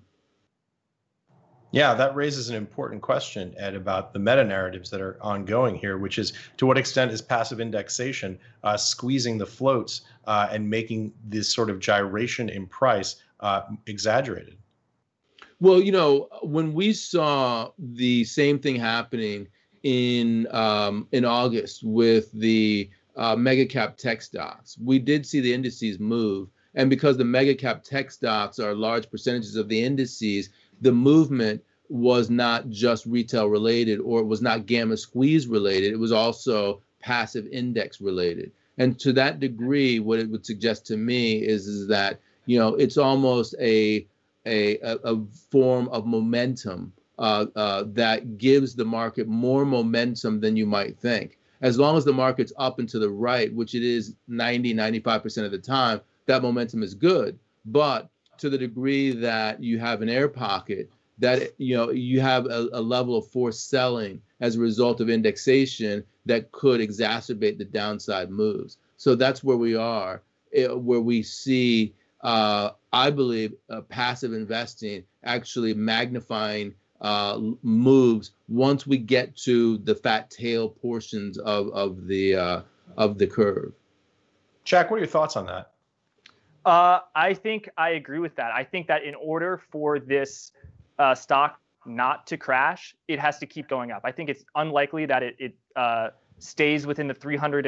Yeah, that raises an important question, Ed, about the meta narratives that are ongoing here, which is to what extent is passive indexation uh, squeezing the floats uh, and making this sort of gyration in price uh, exaggerated? Well, you know, when we saw the same thing happening in um, in August with the uh, mega cap tech stocks, we did see the indices move. And because the mega cap tech stocks are large percentages of the indices, the movement was not just retail related, or it was not gamma squeeze related. It was also passive index related. And to that degree, what it would suggest to me is, is that, you know, it's almost a a, a form of momentum uh, uh, that gives the market more momentum than you might think. As long as the market's up and to the right, which it is ninety, ninety-five percent of the time, that momentum is good. But to the degree that you have an air pocket, that, you know, you have a, a level of forced selling as a result of indexation that could exacerbate the downside moves. So that's where we are, where we see, uh, I believe, uh, passive investing actually magnifying uh, moves once we get to the fat tail portions of of the uh, of the curve. Jack, what are your thoughts on that? Uh, I think I agree with that. I think that in order for this uh, stock not to crash, it has to keep going up. I think it's unlikely that it, it uh, stays within the three hundred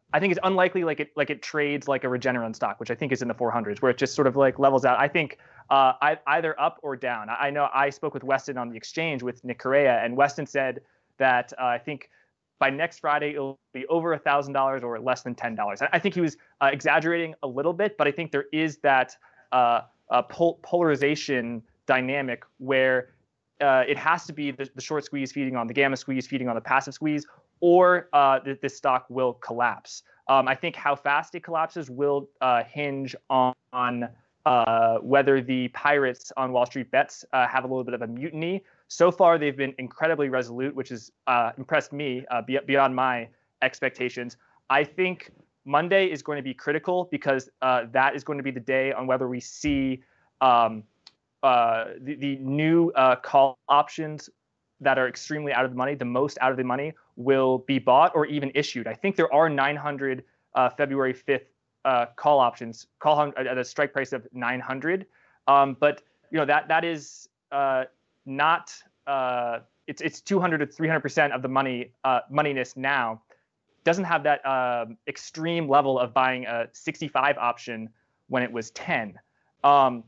I think it's unlikely like it like it trades like a Regeneron stock, which I think is in the four hundreds, where it just sort of like levels out. I think uh, I, either up or down. I, I know I spoke with Weston on the exchange with Nick Correa, and Weston said that uh, I think by next Friday it'll be over a thousand dollars or less than ten dollars. I think he was uh, exaggerating a little bit, but I think there is that uh, uh, pol- polarization dynamic where uh, it has to be the, the short squeeze feeding on the gamma squeeze feeding on the passive squeeze, or uh, th- this stock will collapse. Um, I think how fast it collapses will uh, hinge on, on uh, whether the pirates on Wall Street Bets uh, have a little bit of a mutiny. So far, they've been incredibly resolute, which has uh, impressed me uh, be- beyond my expectations. I think Monday is going to be critical because uh, that is going to be the day on whether we see um, uh, the, the new uh, call options that are extremely out of the money, the most out of the money, will be bought or even issued. I think there are nine hundred uh, February fifth uh, call options, call at a strike price of nine hundred. Um, but you know that that is uh, not uh, it's it's two hundred to three hundred percent of the money uh, moneyness now. Doesn't have that uh, extreme level of buying a sixty-five option when it was ten. Um,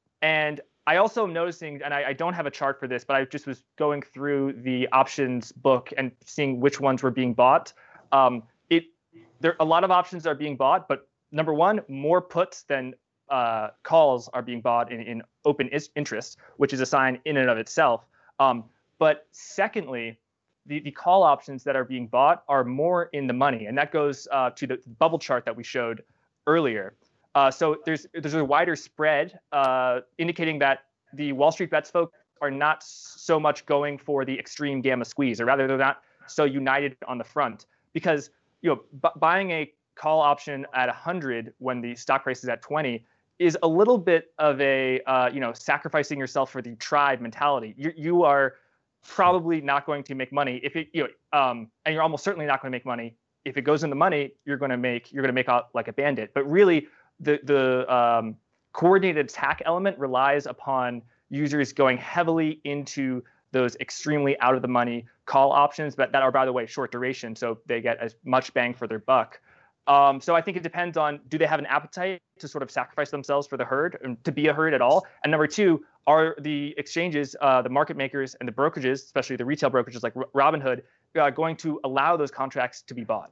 and I also am noticing, and I, I don't have a chart for this, but I just was going through the options book and seeing which ones were being bought. Um, it there a lot of options are being bought, but number one, more puts than uh, calls are being bought in, in open is- interest, which is a sign in and of itself. Um, but secondly, the, the call options that are being bought are more in the money, and that goes uh, to the bubble chart that we showed earlier. Uh, so there's there's a wider spread uh, indicating that the Wall Street Bets folks are not so much going for the extreme gamma squeeze, or rather they're not so united on the front, because you know b- buying a call option at one hundred when the stock price is at twenty is a little bit of a uh, you know sacrificing yourself for the tribe mentality. You you are probably not going to make money if it you know um, and you're almost certainly not going to make money if it goes in the money. You're going to make you're going to make out like a bandit, but really. The the um, coordinated attack element relies upon users going heavily into those extremely out of the money call options, but that are, by the way, short duration, so they get as much bang for their buck. Um, so I think it depends on, do they have an appetite to sort of sacrifice themselves for the herd, and to be a herd at all? And number two, are the exchanges, uh, the market makers, and the brokerages, especially the retail brokerages like Robinhood, uh, going to allow those contracts to be bought?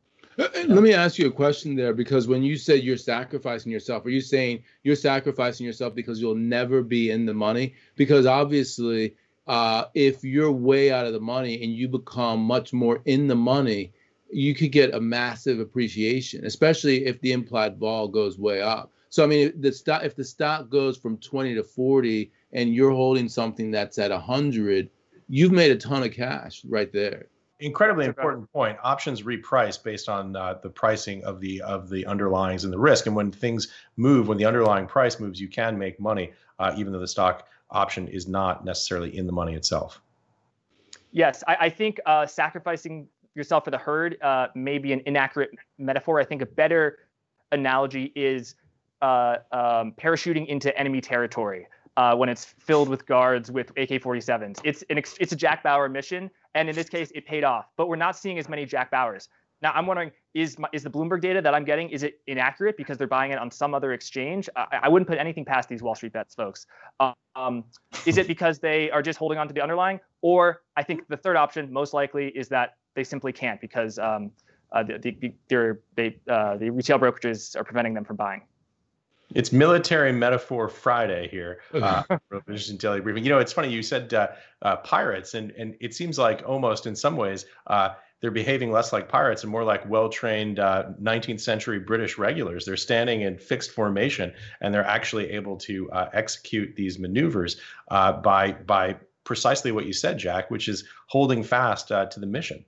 Let me ask you a question there, because when you said you're sacrificing yourself, are you saying you're sacrificing yourself because you'll never be in the money? Because obviously, uh, if you're way out of the money and you become much more in the money, you could get a massive appreciation, especially if the implied vol goes way up. So, I mean, the stock, if the stock goes from twenty to forty and you're holding something that's at one hundred, you've made a ton of cash right there. Incredibly important point. Options reprice based on uh, the pricing of the of the underlyings and the risk. And when things move, when the underlying price moves, you can make money, uh, even though the stock option is not necessarily in the money itself. Yes, I, I think uh, sacrificing yourself for the herd uh, may be an inaccurate metaphor. I think a better analogy is uh, um, parachuting into enemy territory. Uh, when it's filled with guards with A K forty-sevens. It's an ex- it's a Jack Bauer mission, and in this case, it paid off. But we're not seeing as many Jack Bauers. Now, I'm wondering, is my, is the Bloomberg data that I'm getting, is it inaccurate because they're buying it on some other exchange? I, I wouldn't put anything past these Wall Street Bets folks. Um, is it because they are just holding on to the underlying? Or I think the third option, most likely, is that they simply can't because um, uh, the, the, the, they, uh, the retail brokerages are preventing them from buying. It's Military Metaphor Friday here. Uh, Daily Briefing. You know, it's funny, you said uh, uh, pirates, and, and it seems like almost in some ways uh, they're behaving less like pirates and more like well-trained uh, nineteenth century British regulars. They're standing in fixed formation, and they're actually able to uh, execute these maneuvers uh, by, by precisely what you said, Jack, which is holding fast uh, to the mission.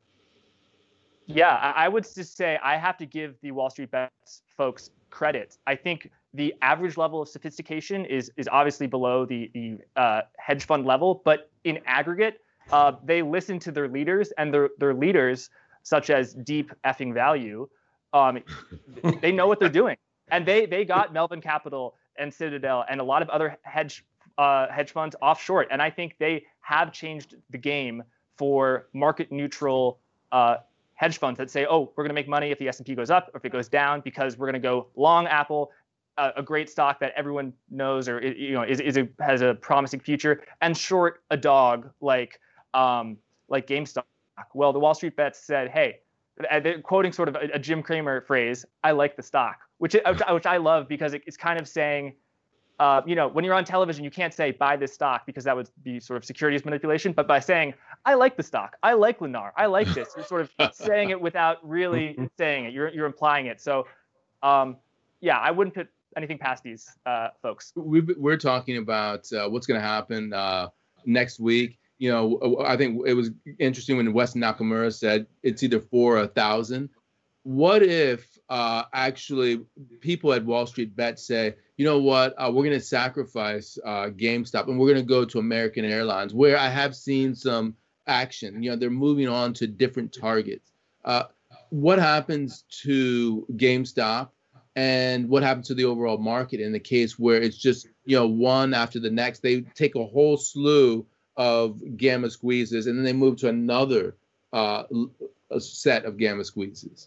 Yeah, I would just say I have to give the Wall Street Bets folks credit. I think the average level of sophistication is is obviously below the the uh, hedge fund level, but in aggregate, uh, they listen to their leaders, and their their leaders, such as Deep Effing Value, um, they know what they're doing, and they they got Melvin Capital and Citadel and a lot of other hedge uh, hedge funds off short, and I think they have changed the game for market neutral Uh, hedge funds that say, oh, we're going to make money if the S and P goes up or if it goes down because we're going to go long Apple, uh, a great stock that everyone knows or you know is, is a, has a promising future, and short a dog like um, like GameStop. Well, the Wall Street Bets said, hey, they're quoting sort of a, a Jim Cramer phrase, I like the stock, which which I love because it's kind of saying, uh, you know, when you're on television, you can't say buy this stock because that would be sort of securities manipulation. But by saying, I like the stock, I like Lennar, I like this, you're sort of saying it without really saying it. You're you're implying it. So, um, yeah, I wouldn't put anything past these uh, folks. We've, we're talking about uh, what's going to happen uh, next week. You know, I think it was interesting when Weston Nakamura said it's either four or a thousand. What if uh, actually people at Wall Street Bets say, you know what, uh, we're going to sacrifice uh, GameStop and we're going to go to American Airlines, where I have seen some action. You know, they're moving on to different targets. Uh, what happens to GameStop and what happens to the overall market in the case where it's just, you know, one after the next? They take a whole slew of gamma squeezes and then they move to another uh, a set of gamma squeezes.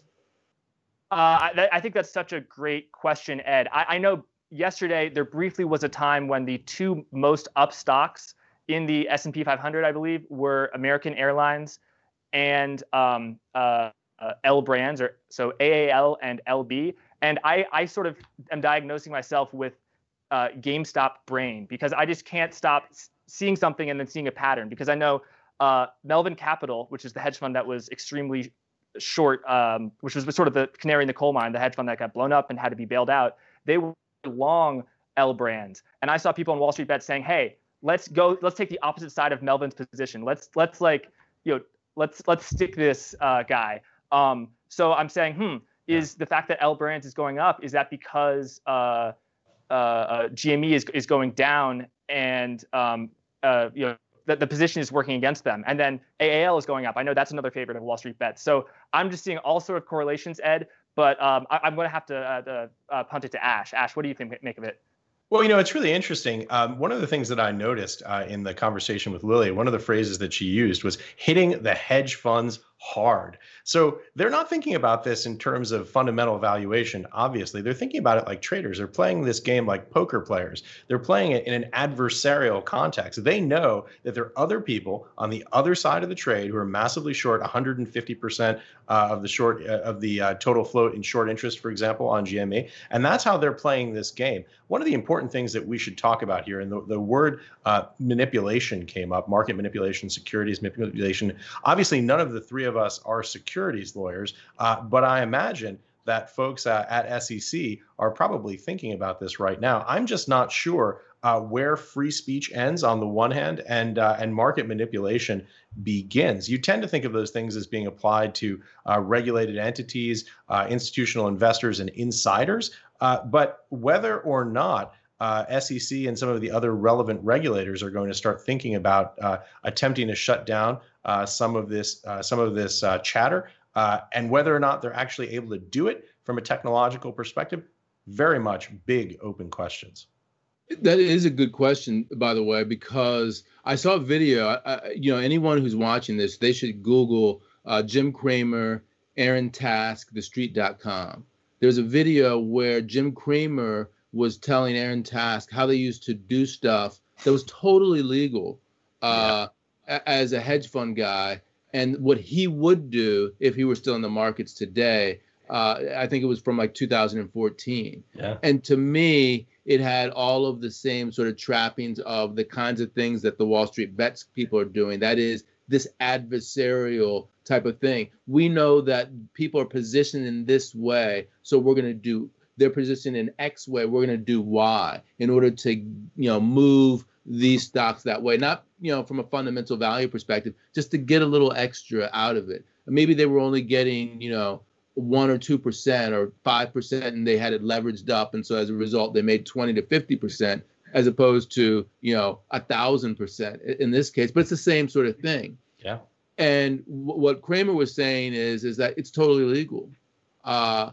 Uh, I, I think that's such a great question, Ed. I, I know yesterday there briefly was a time when the two most up stocks in the S and P five hundred, I believe, were American Airlines and um, uh, uh, L Brands, or so A A L and L B. And I, I sort of am diagnosing myself with uh, GameStop brain because I just can't stop seeing something and then seeing a pattern, because I know uh, Melvin Capital, which is the hedge fund that was extremely short, um, which was sort of the canary in the coal mine, the hedge fund that got blown up and had to be bailed out. They were long L Brands. And I saw people on Wall Street Bets saying, hey, let's go, let's take the opposite side of Melvin's position. Let's, let's like, you know, let's, let's stick this uh, guy. Um, so I'm saying, hmm, is the fact that L Brands is going up, is that because uh, uh, uh, G M E is, is going down and, um, uh, you know, the, the position is working against them? And then A A L is going up. I know that's another favorite of Wall Street Bets. So I'm just seeing all sort of correlations, Ed, but um, I, I'm going to have to uh, uh, punt it to Ash. Ash, what do you think make of it? Well, you know, it's really interesting. Um, one of the things that I noticed uh, in the conversation with Lily, one of the phrases that she used was hitting the hedge funds hard. So they're not thinking about this in terms of fundamental valuation. Obviously, they're thinking about it like traders. They're playing this game like poker players. They're playing it in an adversarial context. They know that there are other people on the other side of the trade who are massively short, one hundred fifty percent uh, of the short uh, of the uh, total float in short interest, for example, on G M E. And that's how they're playing this game. One of the important things that we should talk about here, and the, the word uh, manipulation came up, market manipulation, securities manipulation. Obviously, none of the three of us are securities lawyers, uh, but I imagine that folks uh, at S E C are probably thinking about this right now. I'm just not sure uh, where free speech ends on the one hand and uh, and market manipulation begins. You tend to think of those things as being applied to uh, regulated entities, uh, institutional investors, and insiders. Uh, but whether or not uh, S E C and some of the other relevant regulators are going to start thinking about uh, attempting to shut down uh, some of this, uh, some of this uh, chatter, uh, and whether or not they're actually able to do it from a technological perspective, very much big open questions. That is a good question, by the way, because I saw a video. I, you know, anyone who's watching this, they should Google uh, Jim Cramer, Aaron Task, the street dot com. There's a video where Jim Cramer was telling Aaron Task how they used to do stuff that was totally legal uh, yeah. as a hedge fund guy, and what he would do if he were still in the markets today. Uh, I think it was from like two thousand fourteen. Yeah. And to me, it had all of the same sort of trappings of the kinds of things that the Wall Street Bets people are doing. That is this adversarial type of thing. We know that people are positioned in this way, so we're going to do, they're positioned in X way, we're going to do Y in order to, you know, move these stocks that way. Not, you know, from a fundamental value perspective, just to get a little extra out of it. Maybe they were only getting, you know, one or two percent or five percent, and they had it leveraged up, and so as a result, they made twenty to fifty percent, as opposed to, you know, a thousand percent in this case. But it's the same sort of thing. Yeah. And w- what Cramer was saying is, is that it's totally legal. Uh,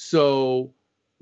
so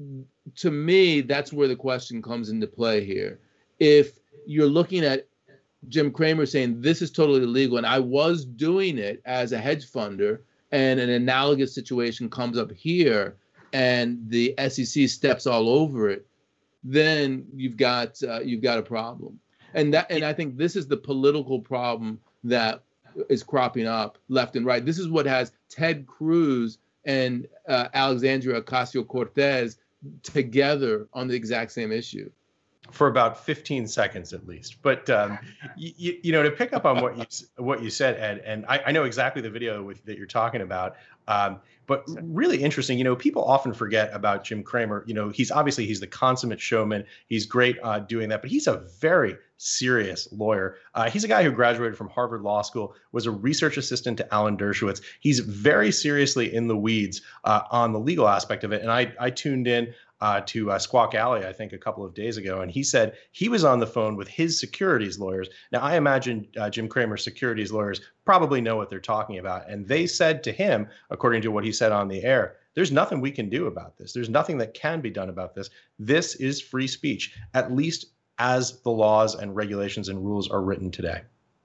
to me, that's where the question comes into play here. If you're looking at Jim Cramer saying this is totally illegal, and I was doing it as a hedge funder, and an analogous situation comes up here and the S E C steps all over it, then you've got uh, you've got a problem. And that and I think this is the political problem that is cropping up left and right. This is what has Ted Cruz and uh, Alexandria Ocasio-Cortez together on the exact same issue. For about fifteen seconds at least. But, um, you, you know, to pick up on what you what you said, Ed, and I, I know exactly the video with, that you're talking about, um, but really interesting, you know, people often forget about Jim Cramer. You know, he's obviously, he's the consummate showman. He's great uh, doing that, but he's a very serious lawyer. Uh, he's a guy who graduated from Harvard Law School, was a research assistant to Alan Dershowitz. He's very seriously in the weeds uh, on the legal aspect of it. And I, I tuned in Uh, to uh, Squawk Alley, I think, a couple of days ago, and he said he was on the phone with his securities lawyers. Now, I imagine uh, Jim Cramer's securities lawyers probably know what they're talking about, and they said to him, according to what he said on the air, there's nothing we can do about this. There's nothing that can be done about this. This is free speech, at least as the laws and regulations and rules are written today.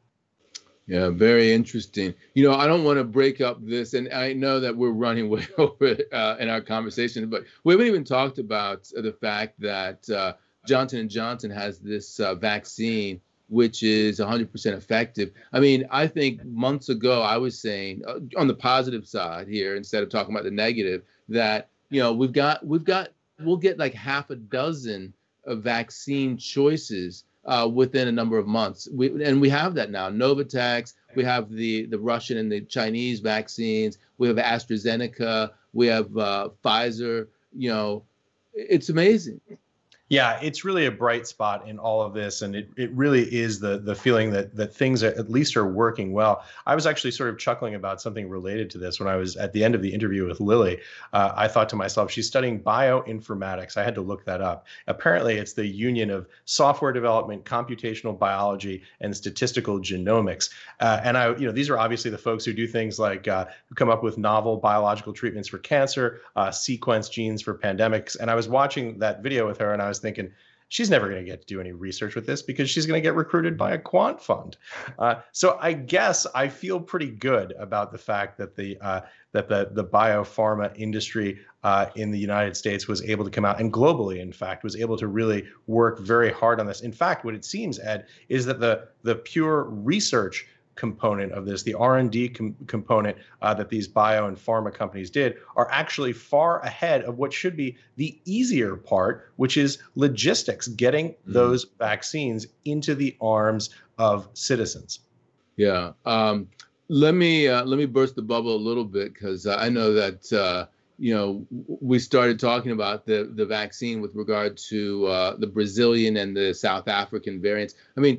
Yeah, very interesting. You know, I don't want to break up this, and I know that we're running way over uh, in our conversation, but we haven't even talked about the fact that uh, Johnson and Johnson has this uh, vaccine, which is one hundred percent effective. I mean, I think months ago I was saying uh, on the positive side here, instead of talking about the negative, that you know we've got we've got we'll get like half a dozen of vaccine choices Uh, within a number of months. We, and we have that now. Novavax, we have the, the Russian and the Chinese vaccines, we have AstraZeneca, we have uh, Pfizer, you know, it's amazing. Yeah, it's really a bright spot in all of this, and it, it really is the the feeling that that things are, at least are working well. I was actually sort of chuckling about something related to this when I was at the end of the interview with Lily. Uh, I thought to myself, she's studying bioinformatics. I had to look that up. Apparently, it's the union of software development, computational biology, and statistical genomics. Uh, and I, you know, these are obviously the folks who do things like uh, who come up with novel biological treatments for cancer, uh, sequence genes for pandemics. And I was watching that video with her, and I was thinking, she's never going to get to do any research with this because she's going to get recruited by a quant fund. Uh, so I guess I feel pretty good about the fact that the uh, that the the biopharma industry uh, in the United States was able to come out, and globally, in fact, was able to really work very hard on this. In fact, what it seems, Ed, is that the the pure research component of this, the R and D com- component uh, that these bio and pharma companies did, are actually far ahead of what should be the easier part, which is logistics, getting mm. those vaccines into the arms of citizens. Yeah. Um, let me uh, let me burst the bubble a little bit, because uh, I know that uh, you know we started talking about the the vaccine with regard to uh, the Brazilian and the South African variants. I mean,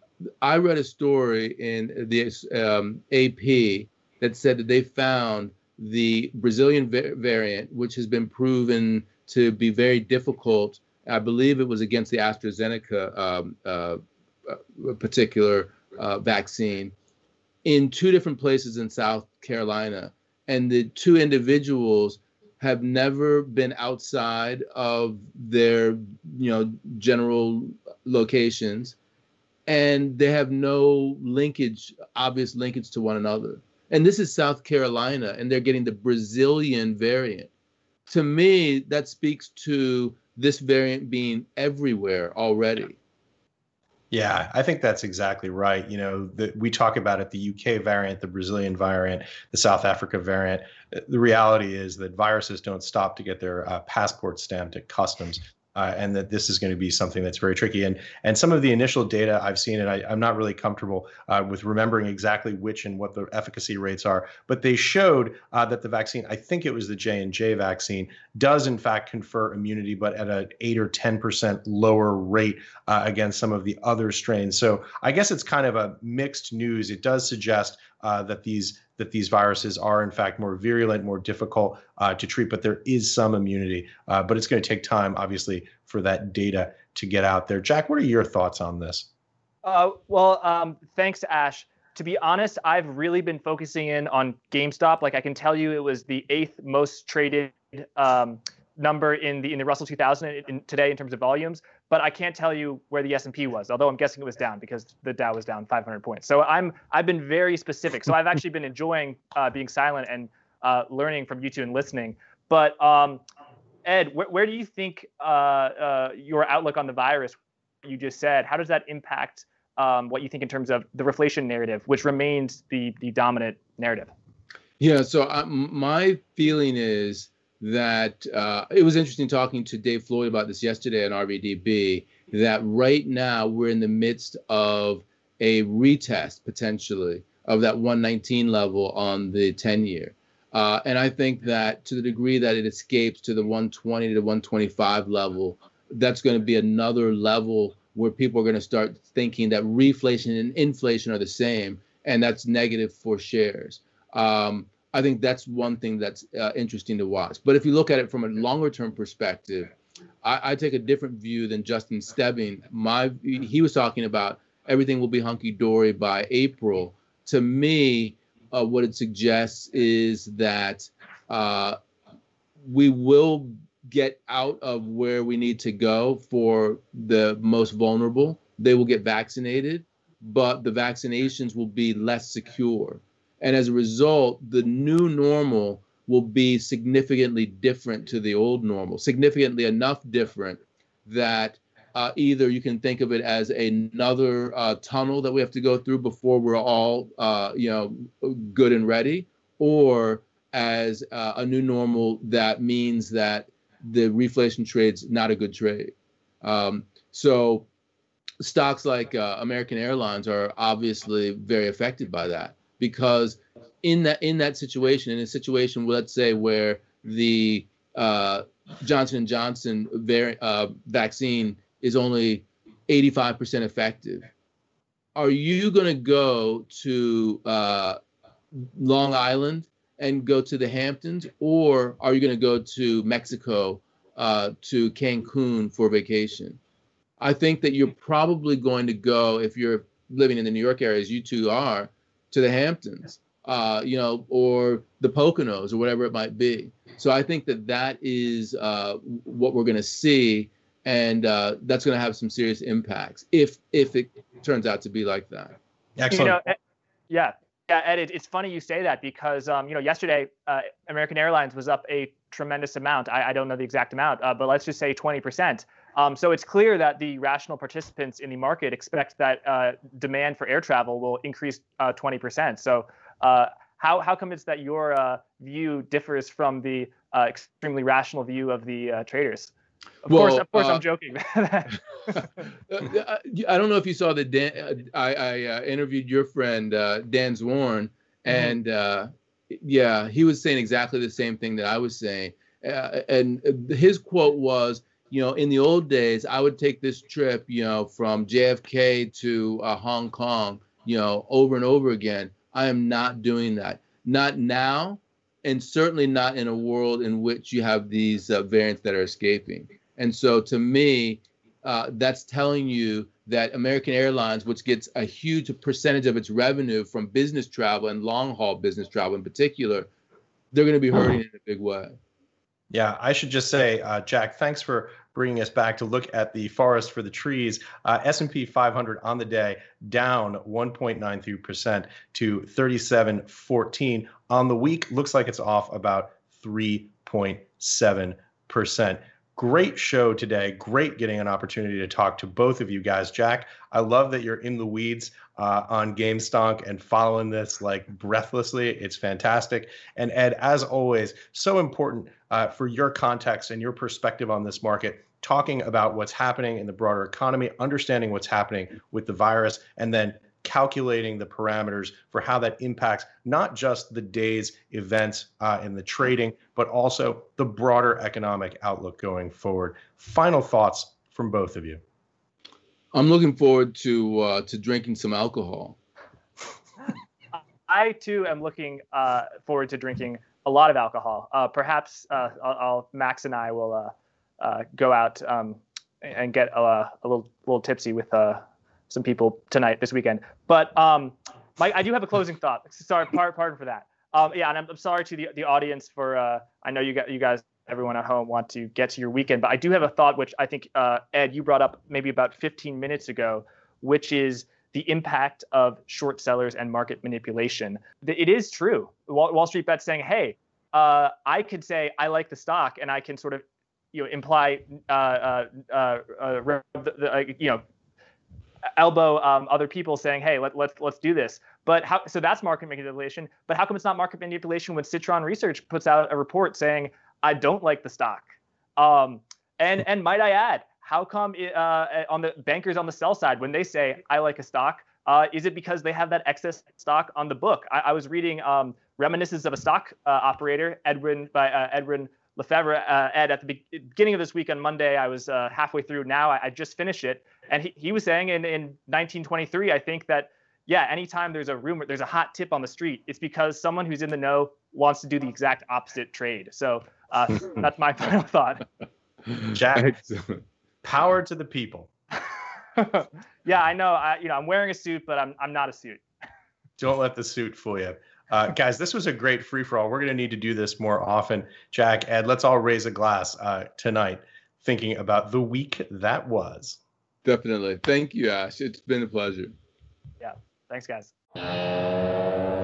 I read a story in the um, A P that said that they found the Brazilian va- variant, which has been proven to be very difficult. I believe it was against the AstraZeneca um, uh, particular uh, vaccine, in two different places in South Carolina. And the two individuals have never been outside of their, you know, general locations. And they have no linkage, obvious linkage to one another. And this is South Carolina, and they're getting the Brazilian variant. To me, that speaks to this variant being everywhere already. Yeah, I think that's exactly right. You know, the, we talk about it, the U K variant, the Brazilian variant, the South Africa variant. The reality is that viruses don't stop to get their uh, passport stamped at customs. Uh, and that this is going to be something that's very tricky. And and some of the initial data I've seen, and I, I'm not really comfortable uh, with remembering exactly which and what the efficacy rates are, but they showed uh, that the vaccine, I think it was the J and J vaccine, does in fact confer immunity, but at an eight or ten percent lower rate uh, against some of the other strains. So I guess it's kind of a mixed news. It does suggest uh, that these that these viruses are in fact more virulent, more difficult uh, to treat, but there is some immunity. Uh, but it's going to take time, obviously, for that data to get out there. Jack, what are your thoughts on this? Uh, well, um, thanks, Ash. To be honest, I've really been focusing in on GameStop. Like I can tell you, it was the eighth most traded um, number in the in the Russell two thousand in, in, today in terms of volumes. but I can't tell you where the S and P was, although I'm guessing it was down because the Dow was down five hundred points. So I'm I've been very specific. So I've actually been enjoying uh, being silent and uh, learning from you two and listening. But um, Ed, wh- where do you think uh, uh, your outlook on the virus, you just said, how does that impact um, what you think in terms of the reflation narrative, which remains the the dominant narrative? Yeah, so uh, my feeling is that uh, it was interesting talking to Dave Floyd about this yesterday on R V D B, that right now we're in the midst of a retest potentially of that one nineteen level on the ten year. Uh, and I think that to the degree that it escapes to the one twenty to one twenty-five level, that's going to be another level where people are going to start thinking that reflation and inflation are the same, and that's negative for shares. Um, I think that's one thing that's uh, interesting to watch. But if you look at it from a longer term perspective, I, I take a different view than Justin Stebbing. My, he was talking about everything will be hunky-dory by April. To me, uh, what it suggests is that uh, we will get out of where we need to go for the most vulnerable. They will get vaccinated, but the vaccinations will be less secure. And as a result, the new normal will be significantly different to the old normal, significantly enough different that uh, either you can think of it as another uh, tunnel that we have to go through before we're all, uh, you know, good and ready, or as uh, a new normal that means that the reflation trade's not a good trade. Um, so stocks like uh, American Airlines are obviously very affected by that. Because in that in that situation, in a situation, let's say, where the uh, Johnson and Johnson var- uh, vaccine is only eighty-five percent effective, are you going to go to uh, Long Island and go to the Hamptons, or are you going to go to Mexico, uh, to Cancun for vacation? I think that you're probably going to go, if you're living in the New York area, as you two are, to the Hamptons, uh, you know, or the Poconos or whatever it might be. So I think that that is uh, what we're going to see, and uh, that's going to have some serious impacts if if it turns out to be like that. Excellent. You know, yeah, yeah, Ed, it, it's funny you say that because um, you know, yesterday uh, American Airlines was up a tremendous amount. I, I don't know the exact amount, uh, but let's just say twenty percent. Um, so it's clear that the rational participants in the market expect that uh, demand for air travel will increase uh, twenty percent. So uh, how how come it's that your uh, view differs from the uh, extremely rational view of the uh, traders? Of well, course, of course, uh, I'm joking. I don't know if you saw that Dan, I, I uh, interviewed your friend uh, Dan Zorn, and uh, yeah, he was saying exactly the same thing that I was saying, uh, and his quote was, you know, in the old days, I would take this trip, you know, from J F K to uh, Hong Kong, you know, over and over again. I am not doing that. Not now, and certainly not in a world in which you have these uh, variants that are escaping. And so to me, uh, that's telling you that American Airlines, which gets a huge percentage of its revenue from business travel and long-haul business travel in particular, they're going to be hurting in a big way. Yeah, I should just say, uh, Jack, thanks for bringing us back to look at the forest for the trees. Uh, S and P five hundred on the day down one point nine three percent to thirty-seven fourteen. On the week, looks like it's off about three point seven percent. Great show today. Great getting an opportunity to talk to both of you guys. Jack, I love that you're in the weeds uh, on GameStonk and following this like breathlessly. It's fantastic. And Ed, as always, so important uh, for your context and your perspective on this market, talking about what's happening in the broader economy, understanding what's happening with the virus, and then calculating the parameters for how that impacts not just the day's events uh, in the trading, but also the broader economic outlook going forward. Final thoughts from both of you. I'm looking forward to uh, to drinking some alcohol. I too am looking uh, forward to drinking a lot of alcohol. Uh, perhaps uh, I'll, I'll, Max and I will uh, uh, go out um, and get a, a little little tipsy with uh, some people tonight, this weekend. But um, Mike, I do have a closing thought. Sorry, pardon, pardon for that. Um, yeah, and I'm, I'm sorry to the, the audience for. Uh, I know you got you guys everyone at home want to get to your weekend. But I do have a thought, which I think, uh, Ed, you brought up maybe about fifteen minutes ago, which is the impact of short sellers and market manipulation. It is true. Wall, Wall Street Bet's saying, hey, uh, I could say I like the stock, and I can sort of, you know, imply, uh, uh, uh, uh, the, the, you know, elbow um, other people saying, hey, let, let's let's do this. But how? So that's market manipulation. But how come it's not market manipulation when Citron Research puts out a report saying, I don't like the stock? Um, and and might I add, how come it, uh, on the bankers on the sell side, when they say, I like a stock, uh, is it because they have that excess stock on the book? I, I was reading um, Reminiscences of a Stock uh, Operator, Edwin by uh, Edwin Lefebvre, uh, Ed, at the be- beginning of this week on Monday. I was uh, halfway through now. I, I just finished it. And he, he was saying in, in nineteen twenty-three, I think that, yeah, anytime there's a rumor, there's a hot tip on the street, it's because someone who's in the know wants to do the exact opposite trade. So uh, that's my final thought. Jack, power to the people. Yeah, I know. I, you know, I'm wearing a suit, but I'm I'm not a suit. Don't let the suit fool you. Uh, guys, this was a great free-for-all. We're going to need to do this more often. Jack, Ed, let's all raise a glass uh, tonight thinking about the week that was. Definitely. Thank you, Ash. It's been a pleasure. Yeah. Thanks, guys.